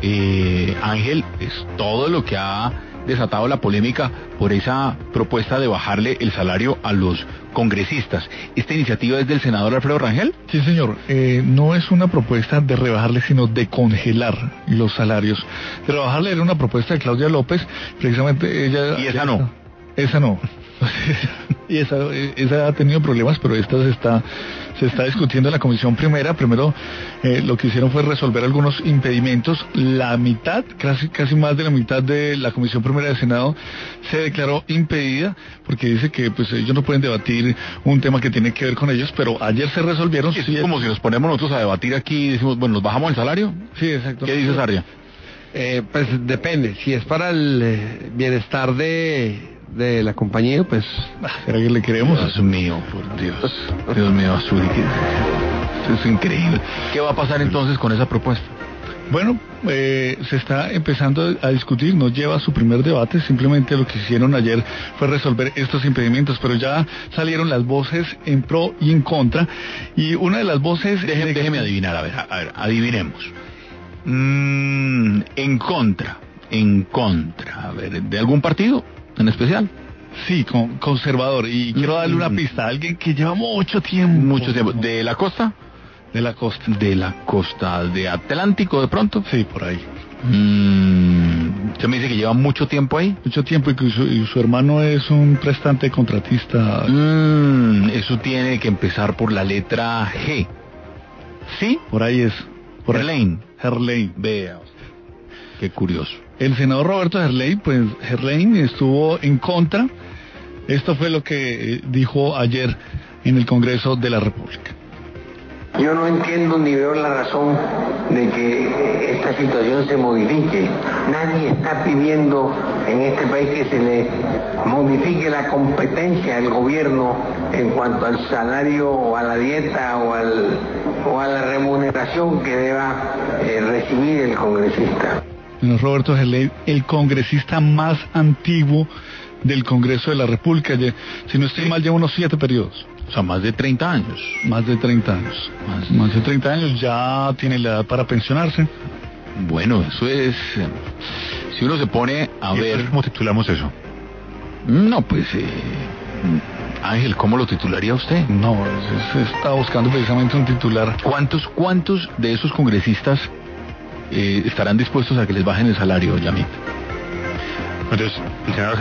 Ángel, es todo lo que ha desatado la polémica por esa propuesta de bajarle el salario a los congresistas. ¿Esta iniciativa es del senador Alfredo Rangel? Sí, señor. No es una propuesta de rebajarle, sino de congelar los salarios. De rebajarle era una propuesta de Claudia López, precisamente ella... ¿Y esa no? Esa no. Y esa ha tenido problemas, pero esta se está discutiendo en la Comisión Primera. Primero lo que hicieron fue resolver algunos impedimentos. La mitad, casi más de la mitad de la Comisión Primera del Senado se declaró impedida porque dice que pues ellos no pueden debatir un tema que tiene que ver con ellos, pero ayer se resolvieron. Sí, es como si nos ponemos nosotros a debatir aquí y decimos, bueno, ¿nos bajamos el salario? Sí, exacto. ¿Qué dice Sarria? Pues depende, si es para el bienestar de la compañía, pues... ¿Será que le queremos? Dios mío, por Dios. Dios mío, Azul, esto es increíble. ¿Qué va a pasar entonces con esa propuesta? Bueno, se está empezando a discutir, no lleva su primer debate, simplemente lo que hicieron ayer fue resolver estos impedimentos, pero ya salieron las voces en pro y en contra, y una de las voces... Déjeme adivinar, a ver, adivinemos. En contra, a ver, ¿de algún partido en especial? Sí, conservador, y quiero darle una pista a alguien que lleva mucho tiempo. ¿De la costa? De la costa. ¿De la costa de Atlántico de pronto? Sí, por ahí. ¿Usted me dice que lleva mucho tiempo ahí? Mucho tiempo, y su hermano es un prestante contratista. Eso tiene que empezar por la letra G. ¿Sí? Por ahí es. Por Gerlain. Vea. Qué curioso. El senador Roberto Gerlain estuvo en contra. Esto fue lo que dijo ayer en el Congreso de la República. Yo no entiendo ni veo la razón de que esta situación se modifique. Nadie está pidiendo en este país que se le modifique la competencia del gobierno en cuanto al salario o a la dieta o a la remuneración que deba recibir el congresista. Roberto Gerlain, el congresista más antiguo del Congreso de la República. Si no estoy mal, lleva unos 7 periodos. O sea, más de 30 años. Más de 30 años. Más de 30 años, ya tiene la edad para pensionarse. Bueno, eso es... Si uno se pone a ver... ¿Cómo titulamos eso? No, pues... Ángel, ¿cómo lo titularía usted? No, se está buscando precisamente un titular. ¿Cuántos de esos congresistas estarán dispuestos a que les bajen el salario, Yamit? Entonces, el senador